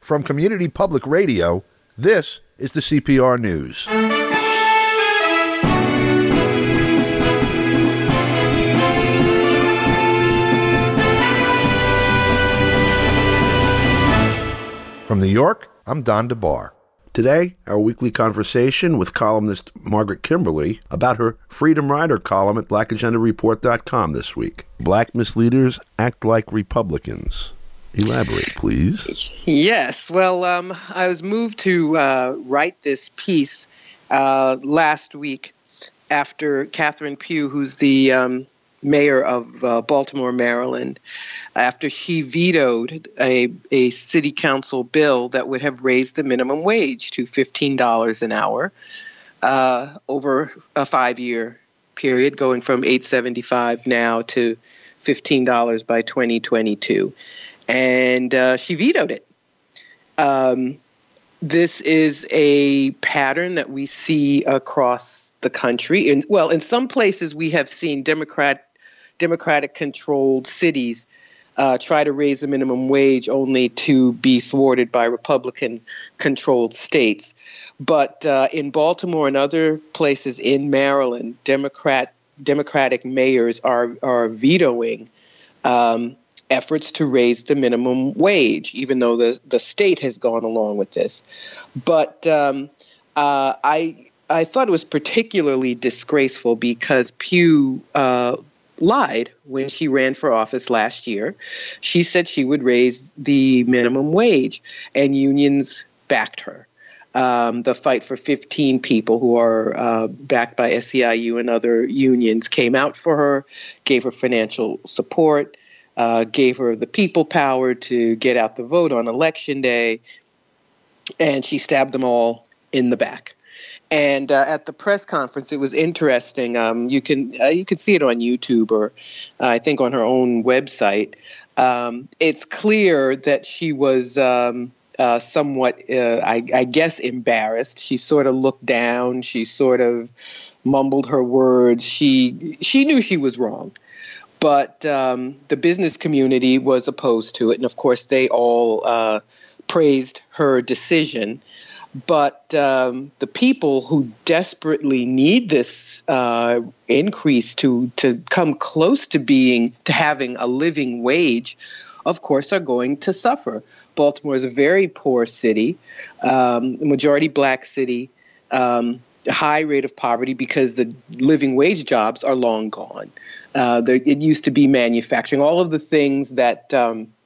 From Community Public Radio, this is the CPR News. From New York, I'm Don DeBar. Today, our weekly conversation with columnist Margaret Kimberly about her Freedom Rider column at blackagendareport.com this week. Black misleaders act like Republicans. Elaborate, please. Yes. Well, I was moved to write this piece last week after Catherine Pugh, who's the mayor of Baltimore, Maryland, after she vetoed a city council bill that would have raised the minimum wage to $15 an hour over a 5-year period, going from $8.75 now to $15 by 2022. And she vetoed it. This is a pattern that we see across the country. In some places we have seen Democratic-controlled cities try to raise the minimum wage only to be thwarted by Republican-controlled states. But in Baltimore and other places in Maryland, Democratic mayors are vetoing efforts to raise the minimum wage, even though the state has gone along with this. But I thought it was particularly disgraceful because Pugh lied when she ran for office last year. She said she would raise the minimum wage, and unions backed her. The Fight for 15 people, who are backed by SEIU and other unions, came out for her, gave her financial support, gave her the people power to get out the vote on Election Day, and she stabbed them all in the back. And at the press conference, it was interesting. You can see it on YouTube or I think on her own website. It's clear that she was somewhat, I guess, embarrassed. She sort of looked down. She sort of mumbled her words. She knew she was wrong. But the business community was opposed to it. And, of course, they all praised her decision. But the people who desperately need this increase to come close to having a living wage, of course, are going to suffer. Baltimore is a very poor city, majority black city, high rate of poverty because the living wage jobs are long gone. It used to be manufacturing, all of the things that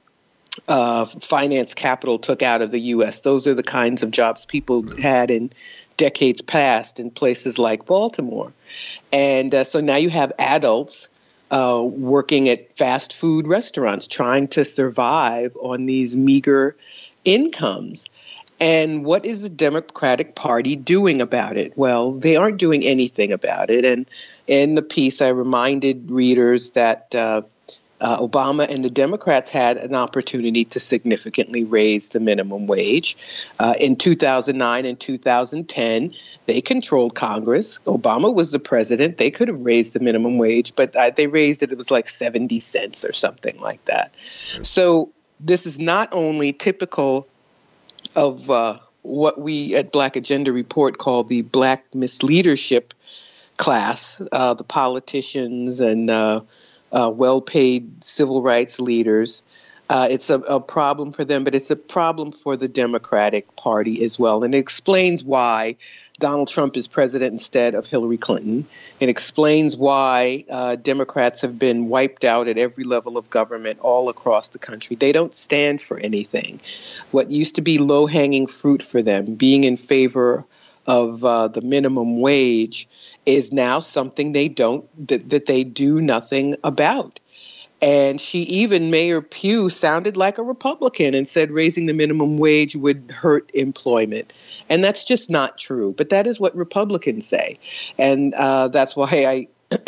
finance capital took out of the U.S. Those are the kinds of jobs people had in decades past in places like Baltimore. And so now you have adults working at fast food restaurants trying to survive on these meager incomes. And what is the Democratic Party doing about it? Well, they aren't doing anything about it. And in the piece, I reminded readers that Obama and the Democrats had an opportunity to significantly raise the minimum wage. In 2009 and 2010, they controlled Congress. Obama was the president. They could have raised the minimum wage, but they raised it. It was like 70 cents or something like that. So this is not only typical of what we at Black Agenda Report call the Black misleadership class, the politicians and well-paid civil rights leaders. It's a problem for them, but it's a problem for the Democratic Party as well. And it explains why Donald Trump is president instead of Hillary Clinton. It explains why Democrats have been wiped out at every level of government all across the country. They don't stand for anything. What used to be low-hanging fruit for them, being in favor of the minimum wage, is now something they do nothing about. And Mayor Pugh sounded like a Republican and said raising the minimum wage would hurt employment. And that's just not true. But that is what Republicans say. And that's why I,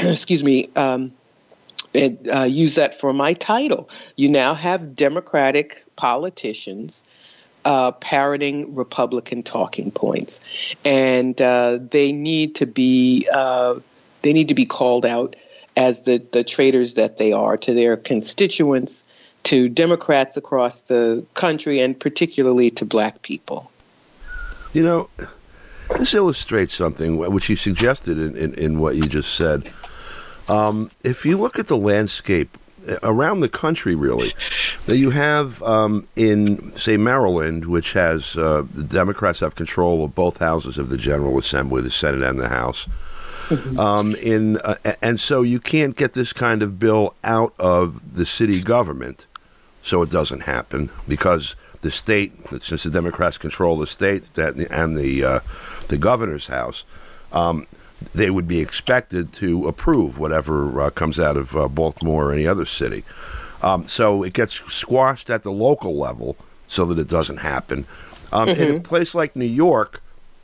use that for my title. You now have Democratic politicians parroting Republican talking points, and they need to be called out as the traitors that they are to their constituents, to Democrats across the country and particularly to black people. You know, this illustrates something which you suggested in what you just said. If you look at the landscape around the country, really, that you have in, say, Maryland, which has the Democrats have control of both houses of the General Assembly, the Senate and the House. And so you can't get this kind of bill out of the city government, so it doesn't happen because the state, since the Democrats control the state and the governor's house, they would be expected to approve whatever comes out of Baltimore or any other city. So it gets squashed at the local level so that it doesn't happen. In a place like New York,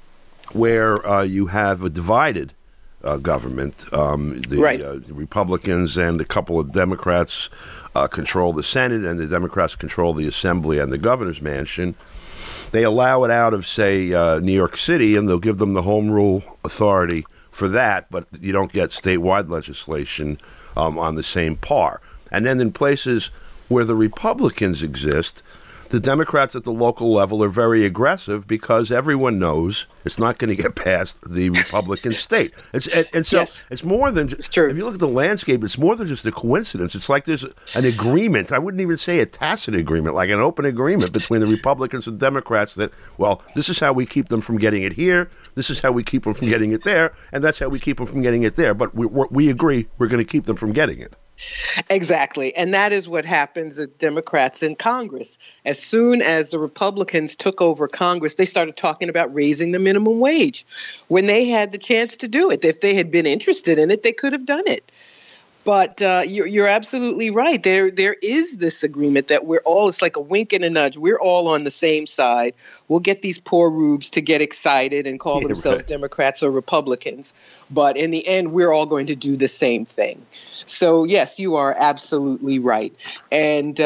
where you have a divided government, the Republicans and a couple of Democrats control the Senate, and the Democrats control the Assembly and the governor's mansion. They allow it out of, say, New York City, and they'll give them the home rule authority for that, but you don't get statewide legislation on the same par. And then in places where the Republicans exist, the Democrats at the local level are very aggressive because everyone knows it's not going to get past the Republican state. It's more than just, true. If you look at the landscape, it's more than just a coincidence. It's like there's an agreement. I wouldn't even say a tacit agreement, like an open agreement between the Republicans and Democrats that, well, this is how we keep them from getting it here, this is how we keep them from getting it there, and that's how we keep them from getting it there. But we agree we're going to keep them from getting it. Exactly. And that is what happens with Democrats in Congress. As soon as the Republicans took over Congress, they started talking about raising the minimum wage when they had the chance to do it. If they had been interested in it, they could have done it. But you're absolutely right. There is this agreement that we're all, it's like a wink and a nudge. We're all on the same side. We'll get these poor rubes to get excited and call themselves Democrats or Republicans. But in the end, we're all going to do the same thing. So, yes, you are absolutely right. And,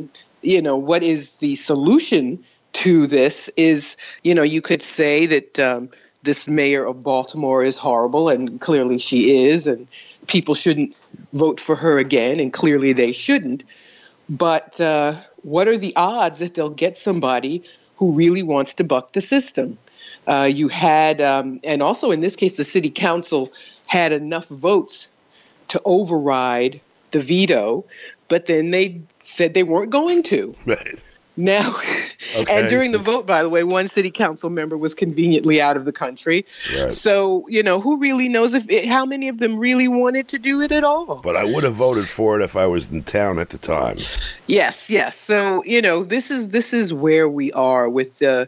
what is the solution to this is, you could say that this mayor of Baltimore is horrible, and clearly she is, and people shouldn't vote for her again, and clearly they shouldn't. But what are the odds that they'll get somebody who really wants to buck the system? You had, and also in this case, the city council had enough votes to override the veto, but then they said they weren't going to. Right. Now, and during the vote, by the way, one city council member was conveniently out of the country. Right. So, who really knows how many of them really wanted to do it at all? But I would have voted for it if I was in town at the time. Yes. So, this is where we are with the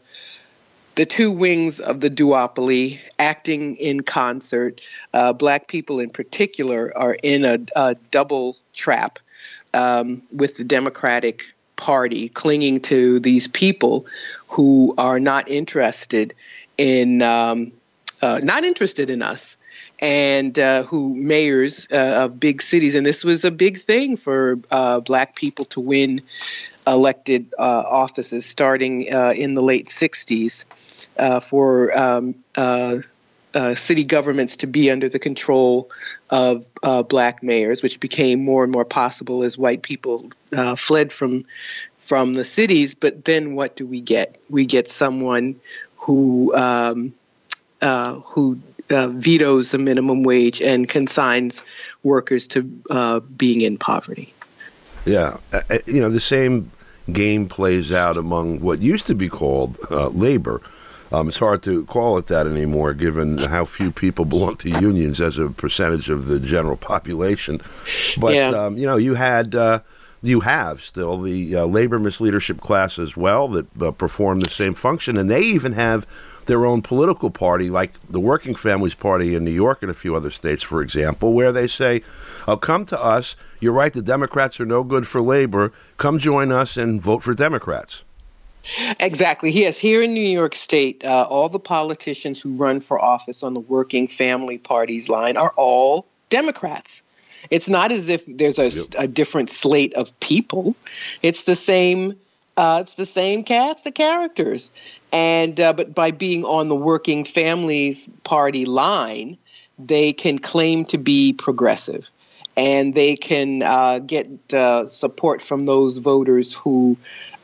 two wings of the duopoly acting in concert. Black people in particular are in a double trap with the Democratic Party clinging to these people who are not interested in us, and who mayors of big cities. And this was a big thing for Black people to win elected offices starting in the late 60s for city governments to be under the control of Black mayors, which became more and more possible as white people fled from the cities. But then what do we get? We get someone who vetoes a minimum wage and consigns workers to being in poverty. Yeah, the same game plays out among what used to be called labor. It's hard to call it that anymore, given how few people belong to unions as a percentage of the general population. But you have still the labor misleadership class as well that perform the same function, and they even have their own political party, like the Working Families Party in New York and a few other states, for example, where they say, come to us. You're right, the Democrats are no good for labor. Come join us and vote for Democrats. Exactly. Yes. Here in New York State, all the politicians who run for office on the Working Family Party's line are all Democrats. It's not as if there's a different slate of people. It's the same. It's the same cast, the characters, and but by being on the Working Families Party line, they can claim to be progressive. and they can get support from those voters who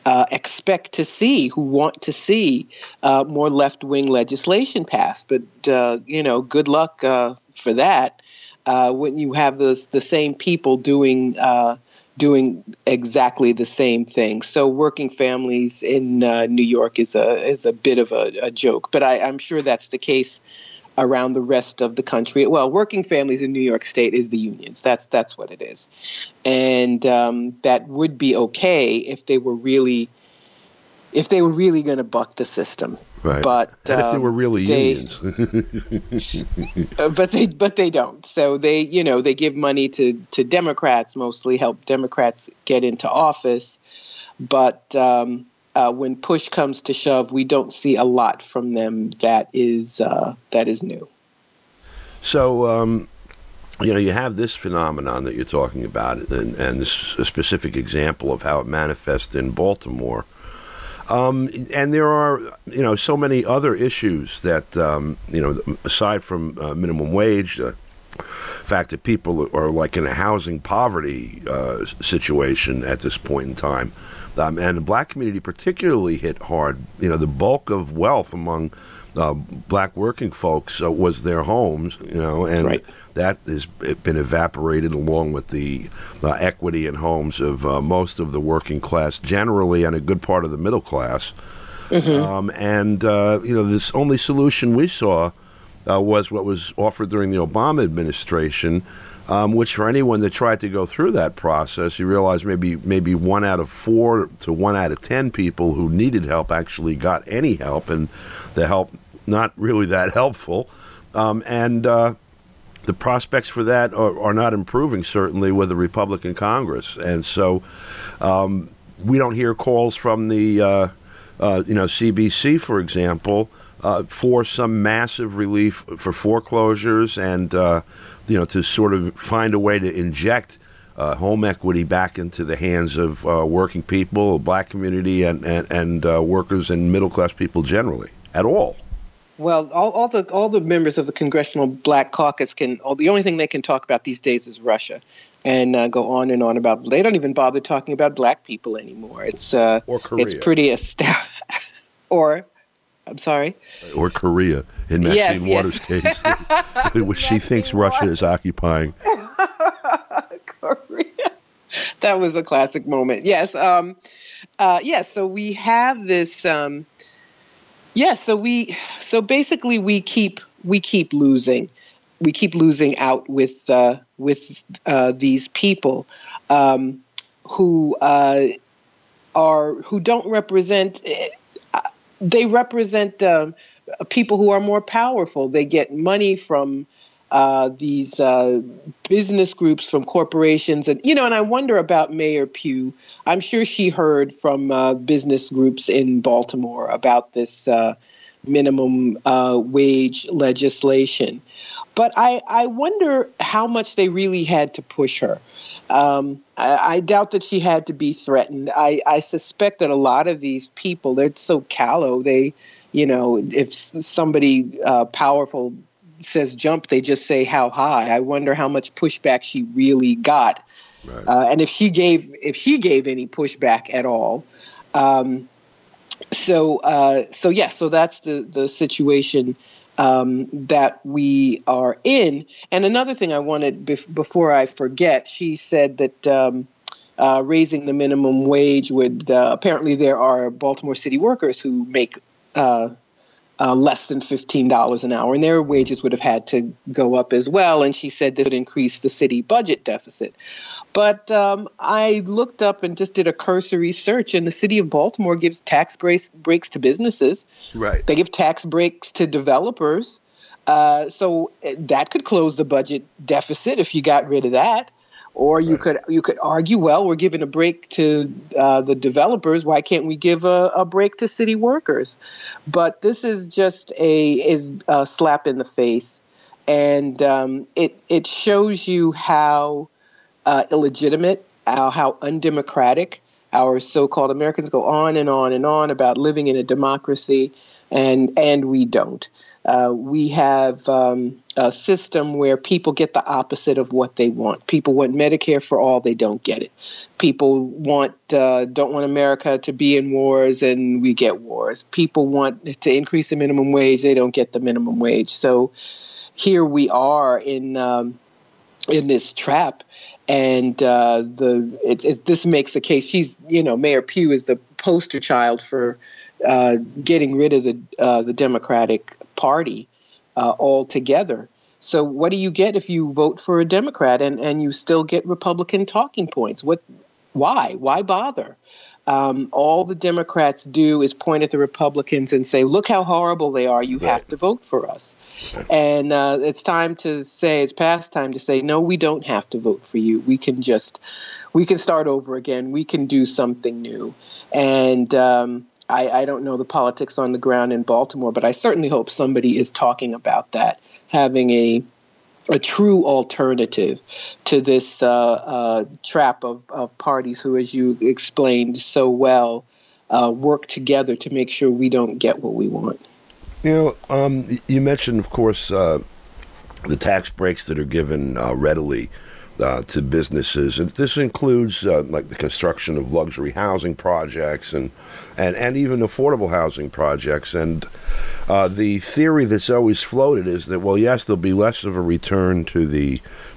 want to see more left-wing legislation passed. But good luck for that when you have the same people doing exactly the same thing. So working families in New York is a bit of a joke, but I'm sure that's the case around the rest of the country. Well, working families in New York State is the unions. That's what it is, and that would be okay if they were really going to buck the system. Right. But and if they were really unions. but they don't. So they give money to Democrats, mostly help Democrats get into office. But when push comes to shove, we don't see a lot from them that is new. So, you have this phenomenon that you're talking about, and this a specific example of how it manifests in Baltimore. And there are, so many other issues that, aside from minimum wage, the fact that people are like in a housing poverty situation at this point in time. And the black community particularly hit hard. The bulk of wealth among black working folks was their homes, and right. That has been evaporated along with the equity in homes of most of the working class generally and a good part of the middle class. Mm-hmm. This only solution we saw was what was offered during the Obama administration, which for anyone that tried to go through that process, you realize maybe 1 out of 4 to 1 out of 10 people who needed help actually got any help, and the help not really that helpful. The prospects for that are not improving, certainly, with a Republican Congress. And so we don't hear calls from the CBC, for example, for some massive relief for foreclosures and, to sort of find a way to inject home equity back into the hands of working people, the black community, and workers and middle-class people generally, at all. Well, all the members of the Congressional Black Caucus the only thing they can talk about these days is Russia, and go on and on about. They don't even bother talking about black people anymore. It's or Korea. It's pretty astounding. I'm sorry. Or Korea in Maxine Waters' case, which she thinks Russia is occupying. Korea. That was a classic moment. Yes. So we have this. So basically we keep losing. We keep losing out with these people who don't represent. They represent people who are more powerful. They get money from these business groups, from corporations, and I wonder about Mayor Pugh. I'm sure she heard from business groups in Baltimore about this minimum wage legislation. But I wonder how much they really had to push her. I doubt that she had to be threatened. I suspect that a lot of these people, they're so callow. They, if somebody powerful says jump, they just say how high. I wonder how much pushback she really got, right. And if she gave any pushback at all. So that's the situation that we are in. And another thing I wanted before I forget, she said that raising the minimum wage would apparently there are Baltimore City workers who make less than $15 an hour, and their wages would have had to go up as well. And she said this would increase the city budget deficit. But I looked up and just did a cursory search, and the city of Baltimore gives tax breaks to businesses. Right. They give tax breaks to developers. So that could close the budget deficit if you got rid of that. Or you could argue, well, we're giving a break to the developers. Why can't we give a break to city workers? But this is just a slap in the face, and it shows you how illegitimate, how undemocratic our so-called Americans go on and on and on about living in a democracy, and we don't. We have a system where people get the opposite of what they want. People want Medicare for all, they don't get it. People don't want America to be in wars, and we get wars. People want to increase the minimum wage, they don't get the minimum wage. So here we are in this trap, and this makes the case. She's, Mayor Pugh is the poster child for getting rid of the Democratic Party altogether. So what do you get if you vote for a Democrat and you still get Republican talking points? Why bother? All the Democrats do is point at the Republicans and say, look how horrible they are. You have to vote for us. And it's past time to say, no, we don't have to vote for you. We can start over again. We can do something new. And I don't know the politics on the ground in Baltimore, but I certainly hope somebody is talking about that, having a true alternative to this trap of parties who, as you explained so well, work together to make sure we don't get what we want. You mentioned, of course, the tax breaks that are given readily to businesses. And this includes like the construction of luxury housing projects and even affordable housing projects. And the theory that's always floated is that, well, yes, there'll be less of a return to the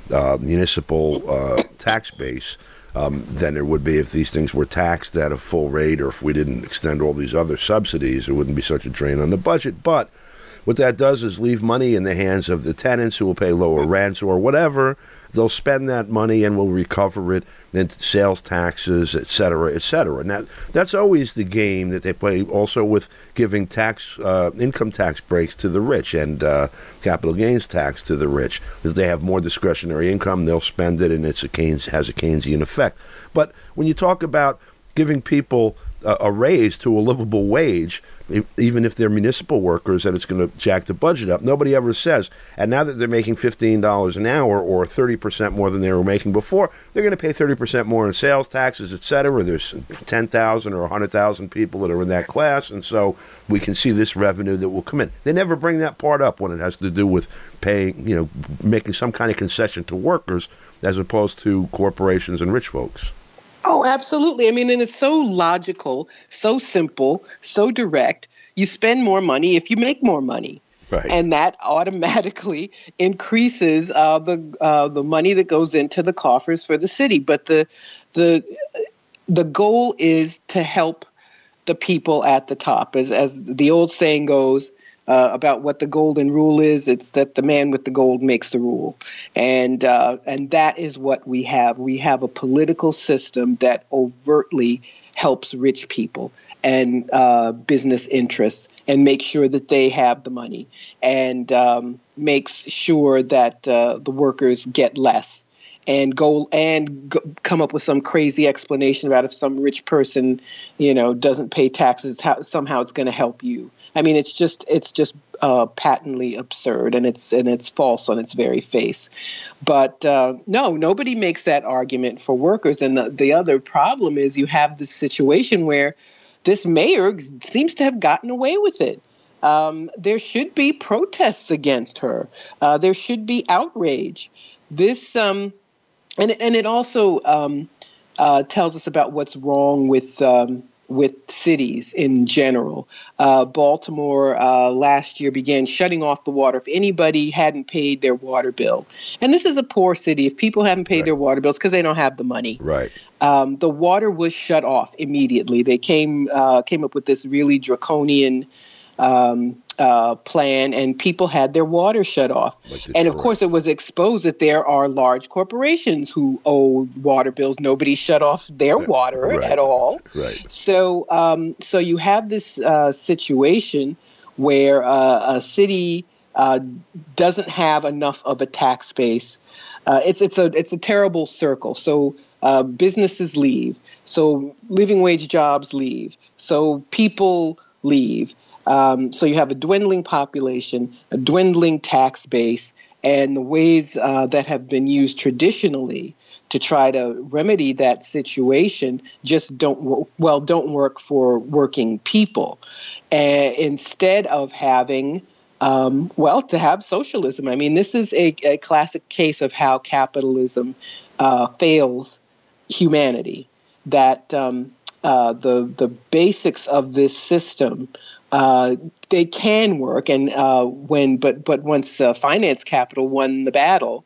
municipal tax base than there would be if these things were taxed at a full rate, or if we didn't extend all these other subsidies. It wouldn't be such a drain on the budget. But what that does is leave money in the hands of the tenants who will pay lower rents or whatever. They'll spend that money and will recover it into sales taxes, et cetera, et cetera. Now, that's always the game that they play also with giving income tax breaks to the rich and capital gains tax to the rich. If they have more discretionary income, they'll spend it, and has a Keynesian effect. But when you talk about giving people a raise to a livable wage, even if they're municipal workers, and it's going to jack the budget up, nobody ever says, and now that they're making $15 an hour or 30% more than they were making before, they're going to pay 30% more in sales taxes, et cetera. There's 10,000 or 100,000 people that are in that class, and so we can see this revenue that will come in. They never bring that part up when it has to do with paying, making some kind of concession to workers as opposed to corporations and rich folks. Oh, absolutely. I mean, and it's so logical, so simple, so direct. You spend more money if you make more money. Right. And that automatically increases the money that goes into the coffers for the city. But the goal is to help the people at the top. As the old saying goes, about what the golden rule is, it's that the man with the gold makes the rule. And that is what we have. We have a political system that overtly helps rich people and business interests and makes sure that they have the money and makes sure that the workers get less. And come up with some crazy explanation about if some rich person, doesn't pay taxes, somehow it's going to help you. I mean, it's just patently absurd, and it's false on its very face. But no, nobody makes that argument for workers. And the other problem is you have this situation where this mayor seems to have gotten away with it. There should be protests against her. There should be outrage. This and it also tells us about what's wrong with cities in general. Baltimore last year began shutting off the water if anybody hadn't paid their water bill. And this is a poor city. If people haven't paid their water bills because they don't have the money, right? The water was shut off immediately. They came up with this really draconian plan, and people had their water shut off. And of course, it was exposed that there are large corporations who owe water bills. Nobody shut off their water at all. Right. So you have this situation where a city doesn't have enough of a tax base. It's a terrible circle. So businesses leave. So living wage jobs leave. So people leave. So you have a dwindling population, a dwindling tax base, and the ways that have been used traditionally to try to remedy that situation just don't work for working people. Instead of having to have socialism. I mean, this is a classic case of how capitalism fails humanity. That the basics of this system they can work, and but once finance capital won the battle,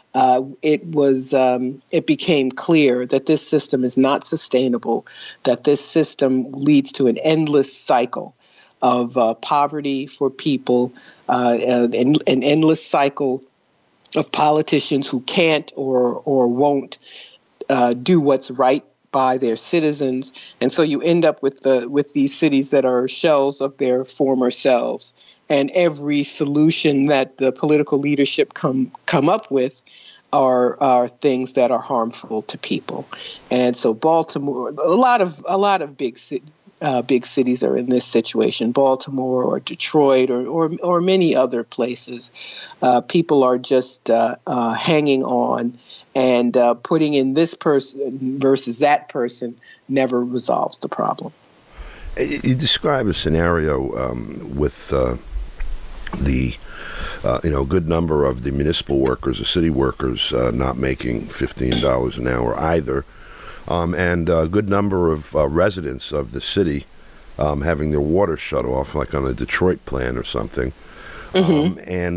it became clear that this system is not sustainable. That this system leads to an endless cycle of poverty for people, an endless cycle of politicians who can't or won't do what's right by their citizens, and so you end up with these cities that are shells of their former selves. And every solution that the political leadership come up with are things that are harmful to people. And so Baltimore, a lot of big cities are in this situation. Baltimore or Detroit or many other places. People are just hanging on, and putting in this person versus that person never resolves the problem. You describe a scenario with the good number of the municipal workers, the city workers, not making $15 an hour either. And a good number of residents of the city having their water shut off, like on a Detroit plant or something. Mm-hmm.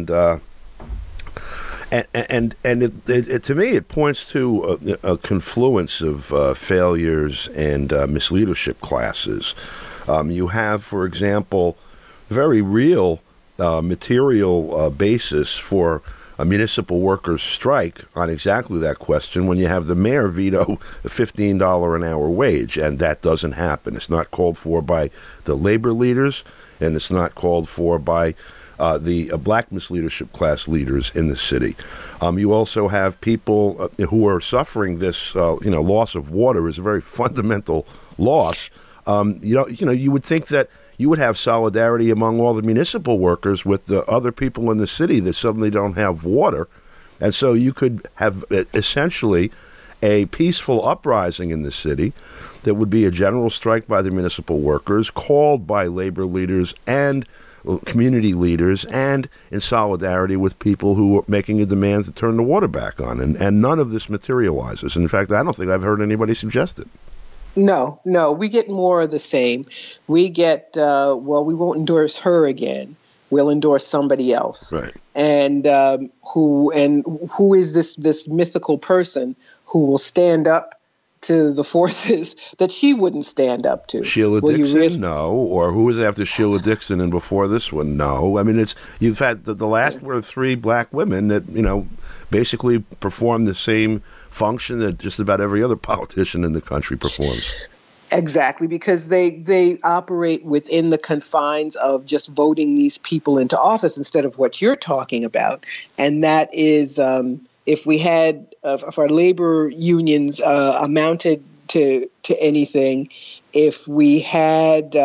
It to me, it points to a confluence of failures and misleadership classes. You have, for example, very real material basis for a municipal workers' strike on exactly that question when you have the mayor veto a $15 an hour wage, and that doesn't happen. It's not called for by the labor leaders, and it's not called for by the black misleadership class leaders in the city. You also have people who are suffering this, loss of water is a very fundamental loss. You would think that you would have solidarity among all the municipal workers with the other people in the city that suddenly don't have water. And so you could have essentially a peaceful uprising in the city that would be a general strike by the municipal workers, called by labor leaders and community leaders, and in solidarity with people who are making a demand to turn the water back on. And none of this materializes. And in fact, I don't think I've heard anybody suggest it. No, we get more of the same. We get, we won't endorse her again. We'll endorse somebody else. Right. And who is this mythical person who will stand up to the forces that she wouldn't stand up to? Sheila Dixon? No. Or who was after Sheila Dixon and before this one? No. I mean, you've had the last were three black women that, basically performed the same function that just about every other politician in the country performs. Exactly, because they operate within the confines of just voting these people into office instead of what you're talking about. And that is, if we had, if our labor unions amounted to anything, if we had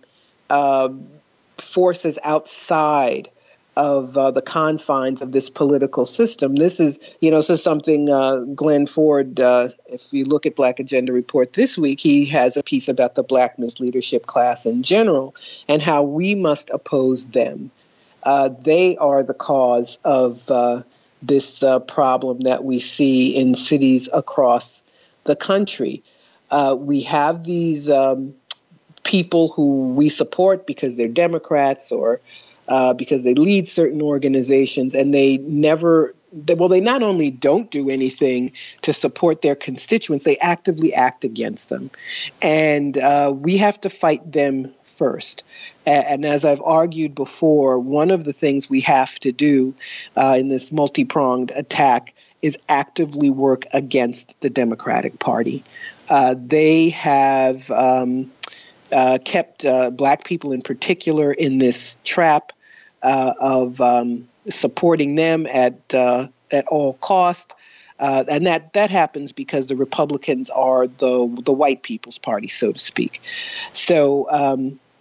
forces outside of the confines of this political system. This is, something Glenn Ford, if you look at Black Agenda Report this week, he has a piece about the black misleadership class in general and how we must oppose them. They are the cause of this problem that we see in cities across the country. We have these people who we support because they're Democrats or because they lead certain organizations, and they not only don't do anything to support their constituents, they actively act against them. And we have to fight them first. And as I've argued before, one of the things we have to do in this multi-pronged attack is actively work against the Democratic Party. They have kept black people in particular in this trap of supporting them at all cost, and that happens because the Republicans are the white people's party, so to speak. So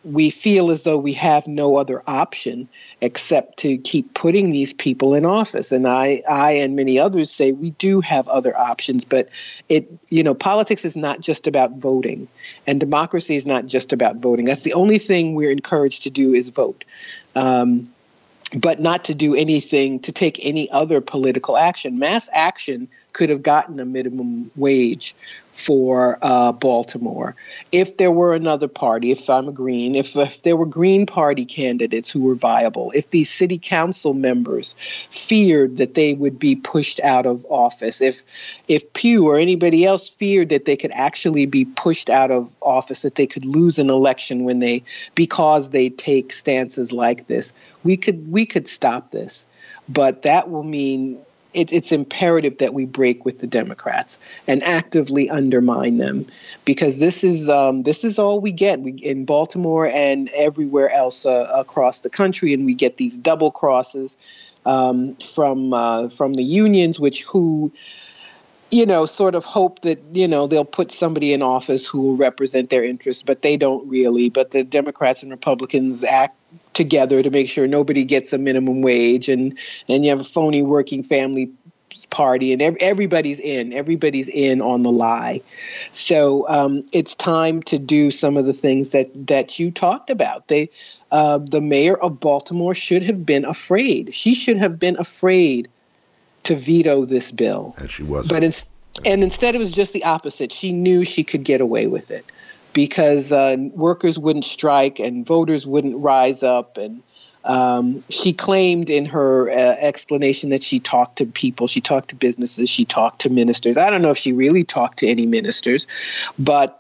we feel as though we have no other option except to keep putting these people in office. And I and many others say we do have other options, but politics is not just about voting, and democracy is not just about voting. That's the only thing we're encouraged to do is vote. But not to do anything, to take any other political action. Mass action could have gotten a minimum wage for Baltimore if there were another party, if I'm a Green, if there were Green Party candidates who were viable, if these city council members feared that they would be pushed out of office, if Pew or anybody else feared that they could actually be pushed out of office, that they could lose an election because they take stances like this, we could stop this. But that will mean it's imperative that we break with the Democrats and actively undermine them, because this is all we get in Baltimore and everywhere else across the country, and we get these double crosses from the unions, who sort of hope that they'll put somebody in office who will represent their interests, but they don't really. But the Democrats and Republicans act together to make sure nobody gets a minimum wage, and you have a phony working family party, and everybody's in on the lie. So it's time to do some of the things that you talked about. The mayor of Baltimore should have been afraid. She should have been afraid to veto this bill. And she wasn't. But instead it was just the opposite. She knew she could get away with it because workers wouldn't strike and voters wouldn't rise up. And she claimed in her explanation that she talked to people, she talked to businesses, she talked to ministers. I don't know if she really talked to any ministers, but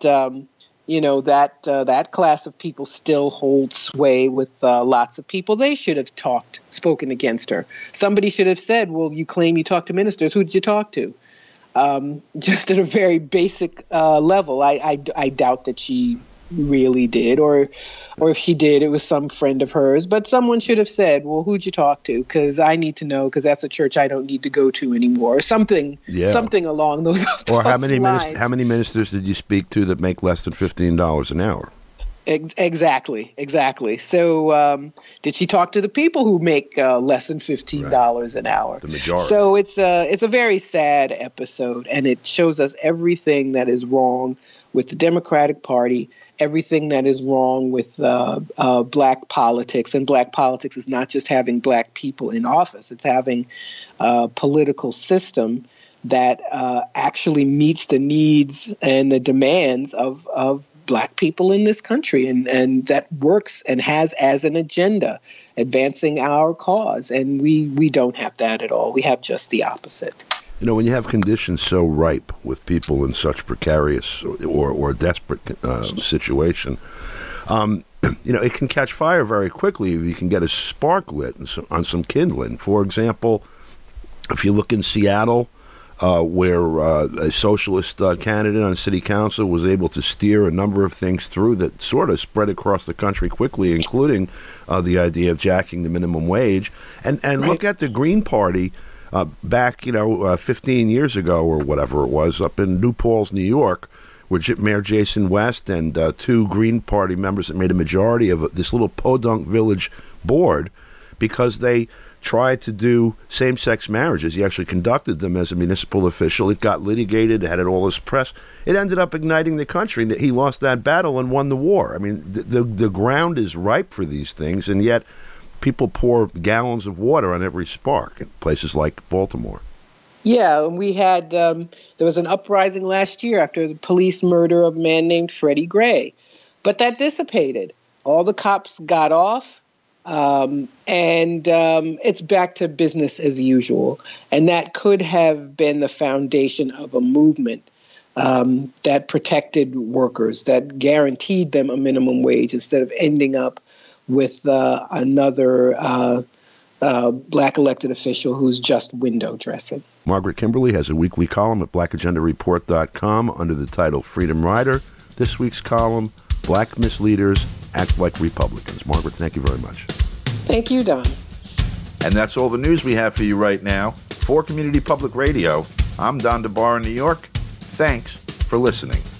that class of people still holds sway with lots of people. They should have spoken against her. Somebody should have said, well, you claim you talked to ministers. Who did you talk to? Just at a very basic level. I doubt that she really did, or if she did, it was some friend of hers. But someone should have said, well, who'd you talk to? Because I need to know, because that's a church I don't need to go to anymore, or something along those lines. Or how many ministers did you speak to that make less than $15 an hour? Exactly. So did she talk to the people who make less than $15 an hour? The majority. So it's a very sad episode, and it shows us everything that is wrong with the Democratic Party, everything that is wrong with black politics. And black politics is not just having black people in office. It's having a political system that actually meets the needs and the demands of black people in this country, and that works and has as an agenda advancing our cause. And we don't have that at all. We have just the opposite. When you have conditions so ripe with people in such precarious or desperate situation, it can catch fire very quickly. You can get a spark lit on some kindling. For example, if you look in Seattle, where a socialist candidate on city council was able to steer a number of things through that sort of spread across the country quickly, including the idea of jacking the minimum wage. And right. Look at the Green Party back, 15 years ago or whatever it was, up in New Paltz, New York, where Mayor Jason West and two Green Party members that made a majority of this little podunk village board because they tried to do same-sex marriages. He actually conducted them as a municipal official. It got litigated, it had all this press. It ended up igniting the country. He lost that battle and won the war. I mean, the ground is ripe for these things, and yet people pour gallons of water on every spark in places like Baltimore. Yeah, we had, there was an uprising last year after the police murder of a man named Freddie Gray. But that dissipated. All the cops got off. And it's back to business as usual. And that could have been the foundation of a movement that protected workers, that guaranteed them a minimum wage instead of ending up with another black elected official who's just window dressing. Margaret Kimberly has a weekly column at blackagendareport.com under the title Freedom Rider. This week's column, Black Misleaders Act Like Republicans. Margaret, thank you very much. Thank you, Don. And that's all the news we have for you right now. For Community Public Radio, I'm Don DeBar in New York. Thanks for listening.